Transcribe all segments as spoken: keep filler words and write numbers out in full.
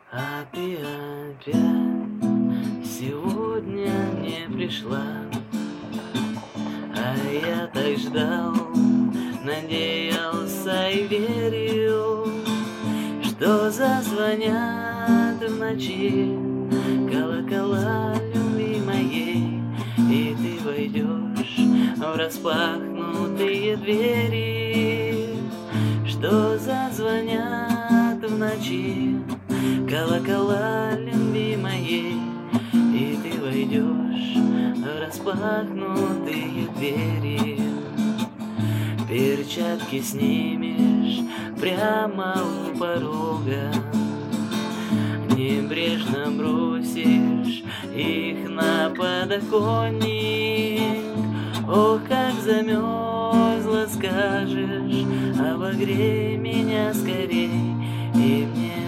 А ты опять сегодня не пришла. А я так ждал, надеялся и верил, что зазвонят в ночи колокола любви моей, и ты войдешь в распахнутые двери, что зазвонят в ночи колокола любви моей, и ты войдешь в распахнутые двери. Перчатки снимешь прямо у порога, небрежно бросишь их на подоконник. Ох, как замерзла, скажешь, обогрей меня скорей, и мне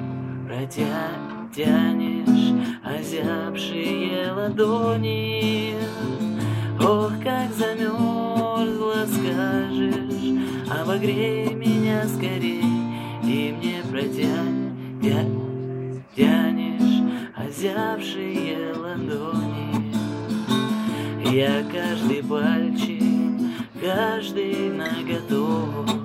протянешь озябшие ладони. Ох, как замерзла, скажешь, обогрей меня скорей, и мне протянешь озябшие ладони. Я каждый пальчик, каждый ноготок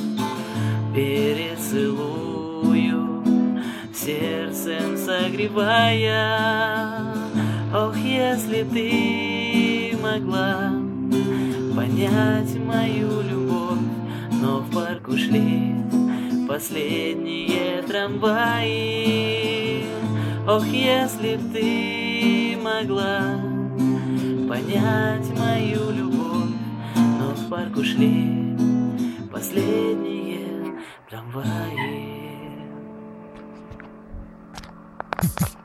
перецелую, сердцем согревая. Ох, если ты могла понять мою любовь, но в парк ушли последние трамваи. Ох, если б ты могла понять мою любовь, но в парк ушли последние трамваи.